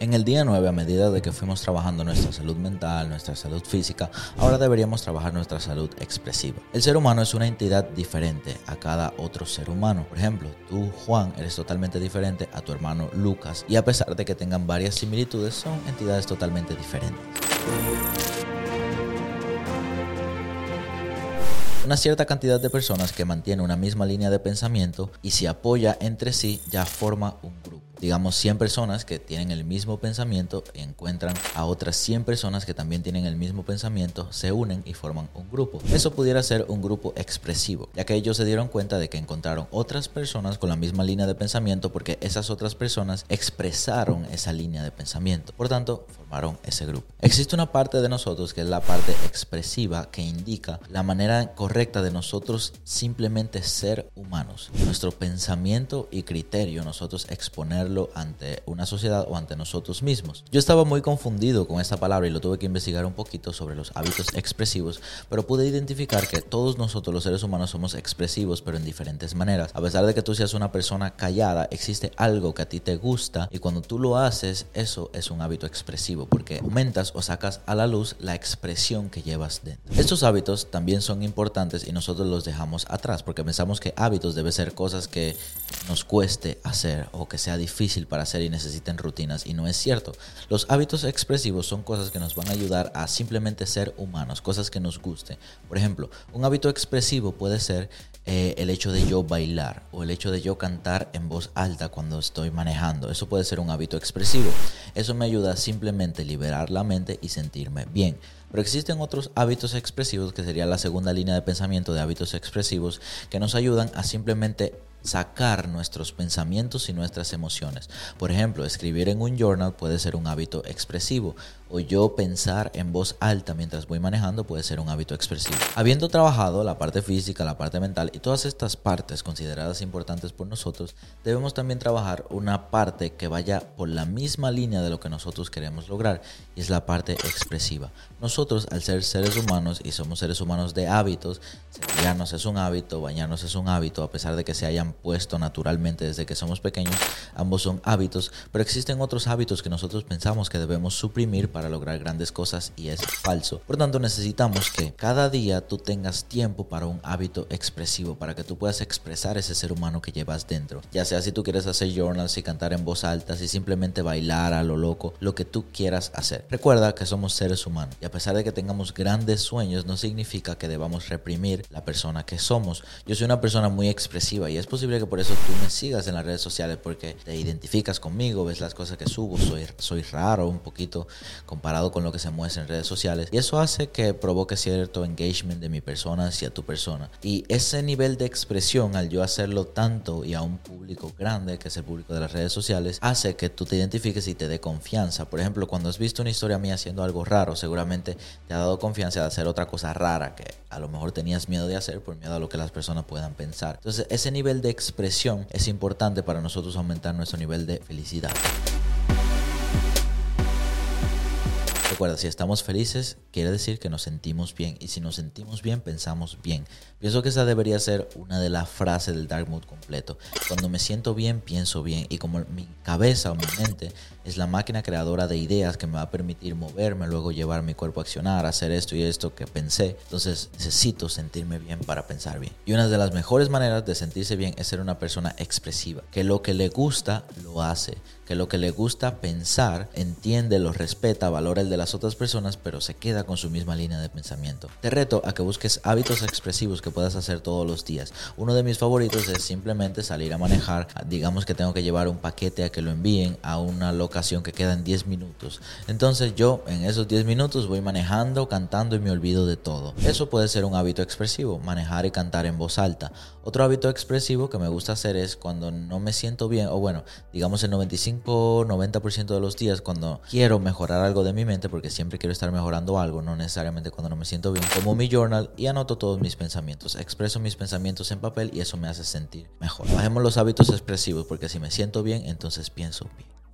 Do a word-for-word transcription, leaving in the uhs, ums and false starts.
En el día nueve, a medida de que fuimos trabajando nuestra salud mental, nuestra salud física, ahora deberíamos trabajar nuestra salud expresiva. El ser humano es una entidad diferente a cada otro ser humano. Por ejemplo, tú, Juan, eres totalmente diferente a tu hermano Lucas, y a pesar de que tengan varias similitudes, son entidades totalmente diferentes. Una cierta cantidad de personas que mantiene una misma línea de pensamiento y se apoya entre sí ya forma un grupo. Digamos cien personas que tienen el mismo pensamiento y encuentran a otras cien personas que también tienen el mismo pensamiento, se unen y forman un grupo. Eso pudiera ser un grupo expresivo, ya que ellos se dieron cuenta de que encontraron otras personas con la misma línea de pensamiento porque esas otras personas expresaron esa línea de pensamiento. Por tanto, formaron ese grupo. Existe una parte de nosotros que es la parte expresiva que indica la manera correcta de nosotros simplemente ser humanos. Nuestro pensamiento y criterio, nosotros exponer ante una sociedad o ante nosotros mismos. Yo estaba muy confundido con esta palabra y lo tuve que investigar un poquito sobre los hábitos expresivos, pero pude identificar que todos nosotros los seres humanos somos expresivos, pero en diferentes maneras. A pesar de que tú seas una persona callada, existe algo que a ti te gusta y cuando tú lo haces, eso es un hábito expresivo porque aumentas o sacas a la luz la expresión que llevas dentro. Estos hábitos también son importantes y nosotros los dejamos atrás porque pensamos que hábitos deben ser cosas que nos cueste hacer o que sea difícil difícil para hacer y necesiten rutinas, y no es cierto. Los hábitos expresivos son cosas que nos van a ayudar a simplemente ser humanos, cosas que nos gusten. Por ejemplo, un hábito expresivo puede ser eh, el hecho de yo bailar o el hecho de yo cantar en voz alta cuando estoy manejando. Eso puede ser un hábito expresivo. Eso me ayuda a simplemente liberar la mente y sentirme bien. Pero existen otros hábitos expresivos que sería la segunda línea de pensamiento de hábitos expresivos que nos ayudan a simplemente sacar nuestros pensamientos y nuestras emociones. Por ejemplo, escribir en un journal puede ser un hábito expresivo, o yo pensar en voz alta mientras voy manejando puede ser un hábito expresivo. Habiendo trabajado la parte física, la parte mental y todas estas partes consideradas importantes por nosotros, debemos también trabajar una parte que vaya por la misma línea de lo que nosotros queremos lograr, y es la parte expresiva. Nosotros, al ser seres humanos y somos seres humanos de hábitos, cepillarnos es un hábito, bañarnos es un hábito, a pesar de que se hayan puesto naturalmente desde que somos pequeños, ambos son hábitos, pero existen otros hábitos que nosotros pensamos que debemos suprimir para lograr grandes cosas, y es falso. Por tanto, necesitamos que cada día tú tengas tiempo para un hábito expresivo, para que tú puedas expresar ese ser humano que llevas dentro, ya sea si tú quieres hacer journals y cantar en voz alta, si simplemente bailar a lo loco, lo que tú quieras hacer. Recuerda que somos seres humanos y a pesar de que tengamos grandes sueños, no significa que debamos reprimir la persona que somos. Yo soy una persona muy expresiva y es posible que por eso tú me sigas en las redes sociales, porque te identificas conmigo, ves las cosas que subo, soy, soy raro un poquito comparado con lo que se muestra en redes sociales, y eso hace que provoque cierto engagement de mi persona hacia tu persona, y ese nivel de expresión, al yo hacerlo tanto y a un público grande que es el público de las redes sociales, hace que tú te identifiques y te dé confianza. Por ejemplo, cuando has visto una historia mía haciendo algo raro, seguramente te ha dado confianza de hacer otra cosa rara que a lo mejor tenías miedo de hacer por miedo a lo que las personas puedan pensar. Entonces, ese nivel de expresión es importante para nosotros aumentar nuestro nivel de felicidad. Recuerda, si estamos felices, quiere decir que nos sentimos bien. Y si nos sentimos bien, pensamos bien. Pienso que esa debería ser una de las frases del Dark Mode completo. Cuando me siento bien, pienso bien. Y como mi cabeza o mi mente es la máquina creadora de ideas que me va a permitir moverme, luego llevar mi cuerpo a accionar, hacer esto y esto que pensé, entonces necesito sentirme bien para pensar bien. Y una de las mejores maneras de sentirse bien es ser una persona expresiva, que lo que le gusta, lo hace. Que lo que le gusta pensar, entiende, lo respeta, valora el de las otras personas, pero se queda con su misma línea de pensamiento. Te reto a que busques hábitos expresivos que puedas hacer todos los días. Uno de mis favoritos es simplemente salir a manejar. Digamos que tengo que llevar un paquete a que lo envíen a una locación que queda en diez minutos. Entonces yo en esos diez minutos voy manejando, cantando y me olvido de todo. Eso puede ser un hábito expresivo, manejar y cantar en voz alta. Otro hábito expresivo que me gusta hacer es cuando no me siento bien, o bueno, digamos el noventa y cinco noventa por ciento de los días, cuando quiero mejorar algo de mi mente, porque siempre quiero estar mejorando algo, no necesariamente cuando no me siento bien, tomo mi journal y anoto todos mis pensamientos, expreso mis pensamientos en papel y eso me hace sentir mejor. Bajemos los hábitos expresivos, porque si me siento bien, entonces pienso bien.